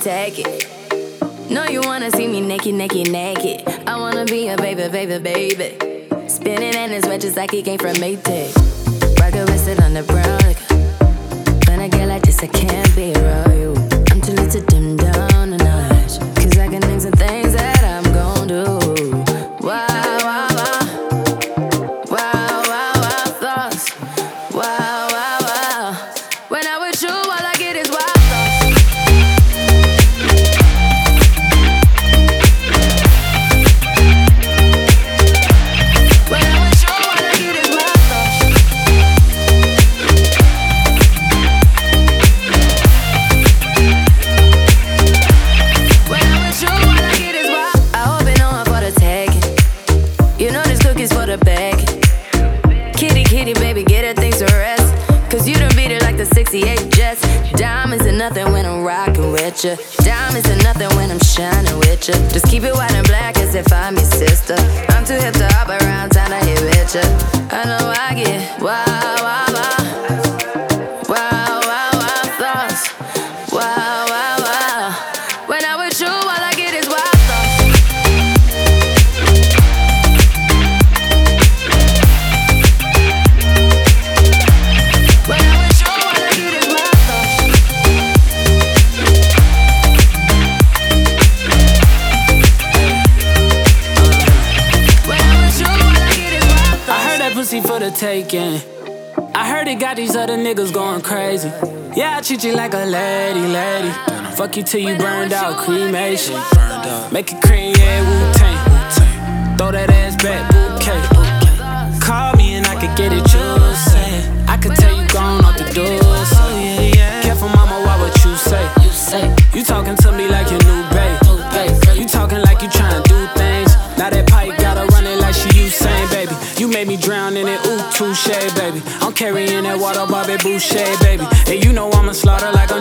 take it. No, you wanna see me naked, naked, naked. I wanna be a baby, baby, baby. Spinning in his wet just like he came from Maytag. Rocket rested on the brown liquor. When I get like this, I can't be around you. I'm too lit to dim down a notch. Cause I can name some things that I'm gon' do. Wow, wow, wow. Wow, wow, wow, thoughts. Wow, wow, wow. When I'm with you, all I get is wild thoughts. When I'm with you, all I get is wild thoughts. When I'm with you, all I get is wild. I hope it on for the taking. You know this cookie's for the baking. Kitty, kitty, baby, get her things to rest. Cause you done beat it like the 68 Jets. Diamonds are nothing when I'm rockin' with ya. Diamonds are nothing when I'm shining with ya. Just keep it white and black as if I'm your sister. I'm too hip to hop around, time to hit with ya. I know I get wow, wow, wow. Wow, wow, wow, thoughts. Wow, wow, wow. When I'm with you, all I get is wild thoughts. When I'm with you, all I get is wild thoughts. When I'm with you, all I get is wild thoughts. I heard that pussy for the taking. I heard it got these other niggas going crazy. Yeah, I treat you like a lady, lady. Fuck you till you burned out, cremation. Make it cream, yeah, Wu-Tang. Throw that ass back, bouquet. Call me and I could get it, you say. I could tell you gone off the door, so careful, mama, why what you say? You talking to me like your new babe. You talking like you tryna do things. Now that pipe gotta run it like she Usain, baby. You made me drown in it, ooh, touche, baby. I'm carrying that water, Bobby Boucher, baby. And you know I'ma slaughter like a